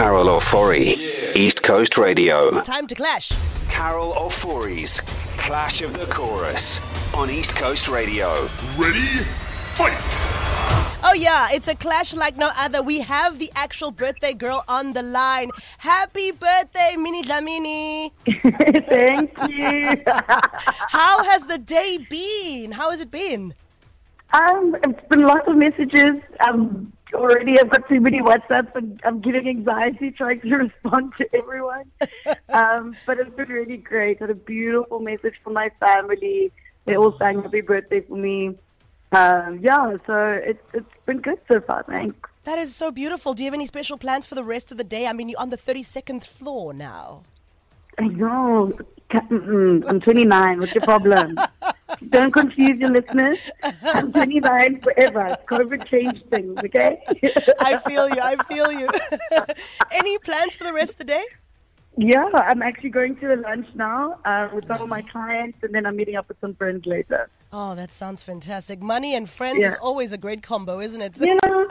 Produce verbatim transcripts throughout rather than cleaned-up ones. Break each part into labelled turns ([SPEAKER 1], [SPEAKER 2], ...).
[SPEAKER 1] Carol Ofori, yeah. East Coast Radio.
[SPEAKER 2] Time to clash.
[SPEAKER 1] Carol Ofori's Clash of the Chorus on East Coast Radio.
[SPEAKER 3] Ready? Fight!
[SPEAKER 2] Oh yeah, it's a clash like no other. We have the actual birthday girl on the line. Happy birthday, Minnie Dlamini.
[SPEAKER 4] Thank you.
[SPEAKER 2] How has the day been? How has it been?
[SPEAKER 4] Um, it's been lots of messages. Um, already I've got too many WhatsApps and I'm getting anxiety trying to respond to everyone. um, but it's been really great. I had a beautiful message from my family. They all sang happy birthday for me. Um, yeah, so it's it's been good so far, thanks.
[SPEAKER 2] That is so beautiful. Do you have any special plans for the rest of the day? I mean, you're on the thirty-second floor now.
[SPEAKER 4] I know. I'm twenty-nine. What's your problem? Don't confuse your listeners. I'm twenty-nine forever. COVID changed things, okay?
[SPEAKER 2] I feel you. I feel you. Any plans for the rest of the day?
[SPEAKER 4] Yeah, I'm actually going to a lunch now uh, with some of my clients, and then I'm meeting up with some friends later.
[SPEAKER 2] Oh, that sounds fantastic. Money and friends
[SPEAKER 4] yeah.
[SPEAKER 2] is always a great combo, isn't it?
[SPEAKER 4] You know?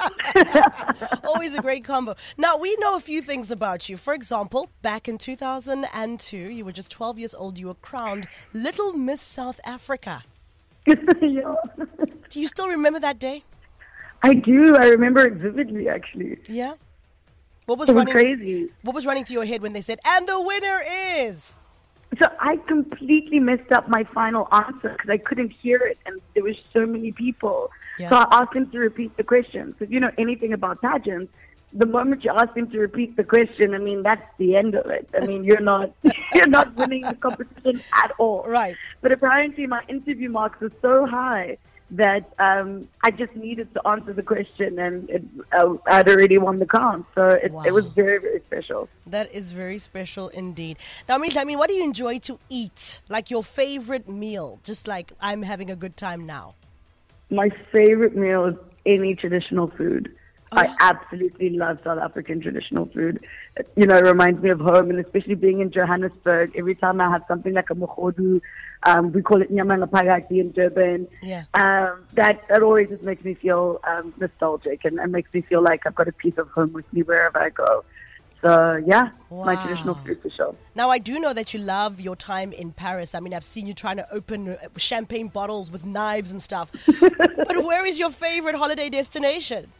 [SPEAKER 2] Always a great combo. Now, we know a few things about you. For example, back in two thousand two, you were just twelve years old. You were crowned Little Miss South Africa.
[SPEAKER 4] yeah.
[SPEAKER 2] Do you still remember that day?
[SPEAKER 4] I do. I remember it vividly, actually.
[SPEAKER 2] Yeah? What was,
[SPEAKER 4] it was
[SPEAKER 2] running,
[SPEAKER 4] crazy.
[SPEAKER 2] What was running through your head when they said, and the winner is...
[SPEAKER 4] So I completely messed up my final answer because I couldn't hear it and there was so many people. Yeah. So I asked him to repeat the question. So if you know anything about pageants, the moment you ask him to repeat the question, I mean, that's the end of it. I mean, you're not you're not winning the competition at all.
[SPEAKER 2] Right.
[SPEAKER 4] But apparently my interview marks were so high that um, I just needed to answer the question, and it, uh, I'd already won the crown. So it, wow. it was very, very special.
[SPEAKER 2] That is very special indeed. Now, I mean, what do you enjoy to eat? Like your favorite meal? Just like, I'm having a good time now.
[SPEAKER 4] My favorite meal is any traditional food.
[SPEAKER 2] Oh, yeah?
[SPEAKER 4] I absolutely love South African traditional food. You know, it reminds me of home, and especially being in Johannesburg, every time I have something like a mogodu, um, we call it nyama ngapakathi in Durban,
[SPEAKER 2] yeah.
[SPEAKER 4] um, that, that always just makes me feel um, nostalgic and, and makes me feel like I've got a piece of home with me wherever I go. So, yeah,
[SPEAKER 2] wow.
[SPEAKER 4] my traditional food for sure.
[SPEAKER 2] Now, I do know that you love your time in Paris. I mean, I've seen you trying to open champagne bottles with knives and stuff. But where is your favorite holiday destination?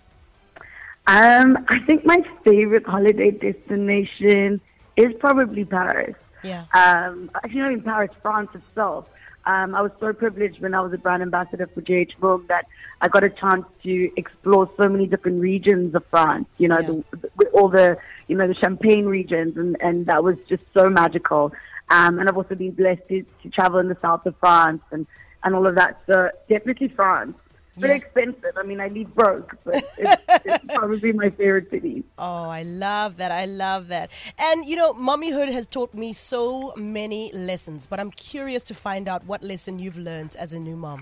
[SPEAKER 4] Um, I think my favorite holiday destination is probably Paris.
[SPEAKER 2] Yeah.
[SPEAKER 4] Um, actually, not in Paris, France itself. Um, I was so privileged when I was a brand ambassador for J H Boom that I got a chance to explore so many different regions of France. You know,
[SPEAKER 2] yeah.
[SPEAKER 4] the, the, all the you know the Champagne regions, and, and that was just so magical. Um, and I've also been blessed to, to travel in the south of France and, and all of that. So definitely France. Very yeah. expensive. I mean, I leave broke, but it's, it's probably my favorite city.
[SPEAKER 2] Oh, I love that. I love that. And, you know, mommyhood has taught me so many lessons, but I'm curious to find out what lesson you've learned as a new mom.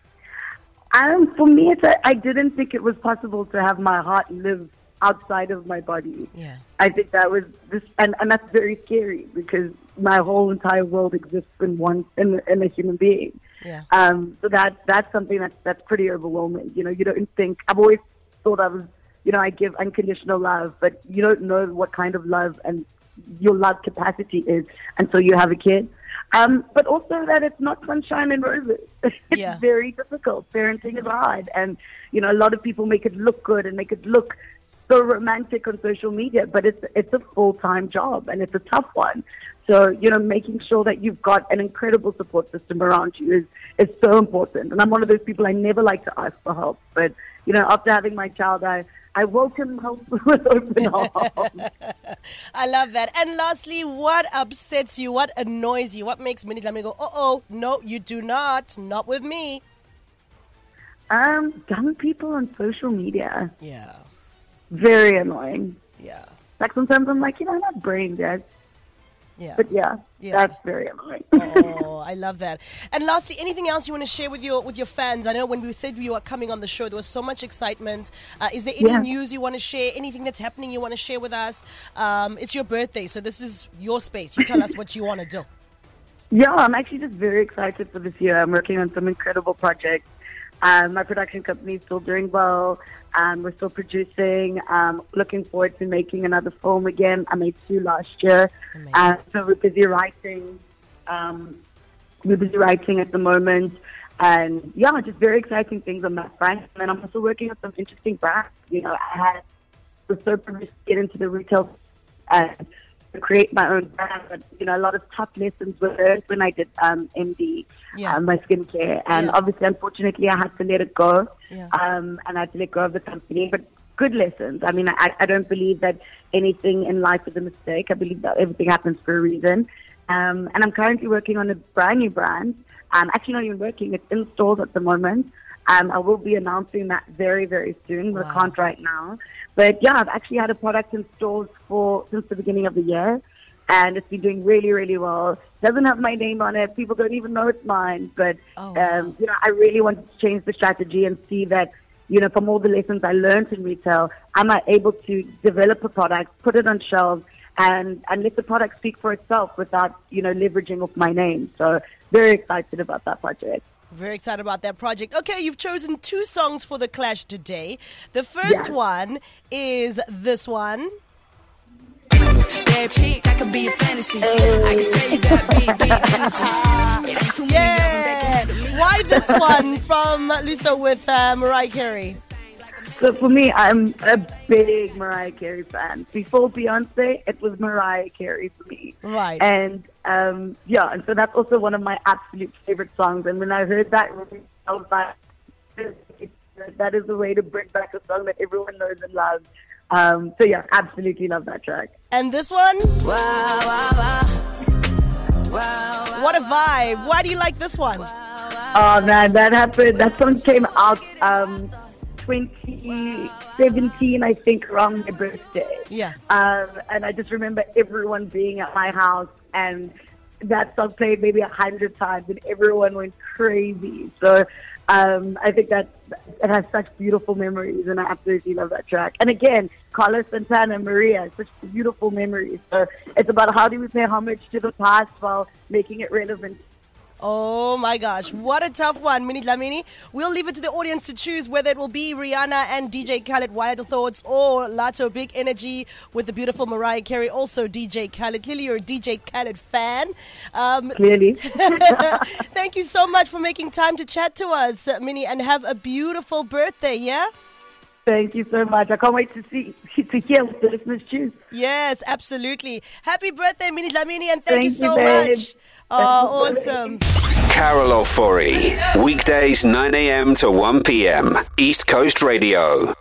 [SPEAKER 4] Um, for me, it's a, I didn't think it was possible to have my heart live outside of my body.
[SPEAKER 2] Yeah.
[SPEAKER 4] I think that was this, and, and that's very scary because my whole entire world exists in one, in, in a human being.
[SPEAKER 2] Yeah.
[SPEAKER 4] Um, so that that's something that's that's pretty overwhelming. You know, you don't think. I've always thought I was, you know, I give unconditional love, but you don't know what kind of love and your love capacity is until you have a kid. Um, but also that it's not sunshine and roses. It's
[SPEAKER 2] yeah.
[SPEAKER 4] very difficult. Parenting is hard, and you know, a lot of people make it look good and make it look so romantic on social media, but it's it's a full-time job and it's a tough one. So, you know, making sure that you've got an incredible support system around you is, is so important. And I'm one of those people, I never like to ask for help. But, you know, after having my child, I, I welcome help with open arms.
[SPEAKER 2] I love that. And lastly, what upsets you? What annoys you? What makes Minnie Dlamini go, uh-oh, no, you do not. Not with me.
[SPEAKER 4] Um, dumb people on social media.
[SPEAKER 2] Yeah.
[SPEAKER 4] Very annoying.
[SPEAKER 2] Yeah.
[SPEAKER 4] Like sometimes I'm like, you know, I'm not brain dead.
[SPEAKER 2] Yeah.
[SPEAKER 4] But yeah,
[SPEAKER 2] yeah,
[SPEAKER 4] that's very annoying.
[SPEAKER 2] Oh, I love that. And lastly, anything else you want to share with your with your fans? I know when we said you were coming on the show, there was so much excitement. Uh, is there any
[SPEAKER 4] Yeah.
[SPEAKER 2] news you want to share? Anything that's happening you want to share with us? Um, it's your birthday, so this is your space. You tell us what you want to do.
[SPEAKER 4] Yeah, I'm actually just very excited for this year. I'm working on some incredible projects. Um, my production company is still doing well. Um, we're still producing. Um, looking forward to making another film again. I made two last year. Uh, so we're busy writing. Um, we're busy writing at the moment. And yeah, just very exciting things on that front. And then I'm also working on some interesting brands. You know, I had was so privileged to get into the retail and to create my own brand. But, you know, a lot of tough lessons were learned when I did um, M D,
[SPEAKER 2] Yeah.
[SPEAKER 4] um, my skincare. And
[SPEAKER 2] Yeah.
[SPEAKER 4] obviously, unfortunately, I had to let it go.
[SPEAKER 2] Yeah.
[SPEAKER 4] Um, and I had to let go of the company. But good lessons. I mean, I, I don't believe that anything in life is a mistake. I believe that everything happens for a reason. Um, and I'm currently working on a brand new brand. I'm actually not even working. It's in stores at the moment. Um, I will be announcing that very, very soon. We
[SPEAKER 2] Wow.
[SPEAKER 4] can't right now. But yeah, I've actually had a product in stores for since the beginning of the year. And it's been doing really, really well. Doesn't have my name on it. People don't even know it's mine. But,
[SPEAKER 2] Oh, wow.
[SPEAKER 4] um, you know, I really wanted to change the strategy and see that, you know, from all the lessons I learned in retail, am I able to develop a product, put it on shelves, and, and let the product speak for itself without, you know, leveraging off my name. So very excited about that project.
[SPEAKER 2] Very excited about that project. Okay, you've chosen two songs for The Clash today. The first
[SPEAKER 4] Yes.
[SPEAKER 2] one is this one.
[SPEAKER 5] Bad chick, I could be a fantasy. I can tell you got big, big energy. It ain't too many of them that
[SPEAKER 2] Yeah.
[SPEAKER 5] can handle me.
[SPEAKER 2] Why this one from Luso with uh, Mariah Carey?
[SPEAKER 4] So for me, I'm a big Mariah Carey fan. Before Beyonce, it was Mariah Carey for me.
[SPEAKER 2] Right.
[SPEAKER 4] And um, yeah, and so that's also one of my absolute favorite songs. And when I heard that, I was like, that is the way to bring back a song that everyone knows and loves. Um, so yeah, absolutely love that track.
[SPEAKER 2] And this one?
[SPEAKER 5] Wow, wow, wow. Wow, wow.
[SPEAKER 2] What a vibe. Why do you like this one?
[SPEAKER 4] Oh man, that happened. That song came out um, twenty seventeen, I think, around my birthday.
[SPEAKER 2] Yeah.
[SPEAKER 4] Um, and I just remember everyone being at my house, and that song played maybe a hundred times, and everyone went crazy. So um, I think that it has such beautiful memories, and I absolutely love that track. And again, Carlos Santana, Maria, such beautiful memories. So it's about how do we pay homage to the past while making it relevant.
[SPEAKER 2] Oh my gosh, what a tough one, Minnie Dlamini. We'll leave it to the audience to choose whether it will be Rihanna and D J Khaled, Wild Thoughts, or Lato, Big Energy with the beautiful Mariah Carey, also D J Khaled. Clearly you're a D J Khaled fan. Um,
[SPEAKER 4] Clearly.
[SPEAKER 2] thank you so much for making time to chat to us, uh, Minnie, and have a beautiful birthday, yeah?
[SPEAKER 4] Thank you so much. I can't wait to see to hear what the listeners choose.
[SPEAKER 2] Yes, absolutely. Happy birthday, Minnie Dlamini, and thank,
[SPEAKER 4] Thank
[SPEAKER 2] you
[SPEAKER 4] you,
[SPEAKER 2] so
[SPEAKER 4] babe.
[SPEAKER 2] much. Oh, awesome.
[SPEAKER 1] Carol Ofori, weekdays nine a.m. to one p.m. East Coast Radio.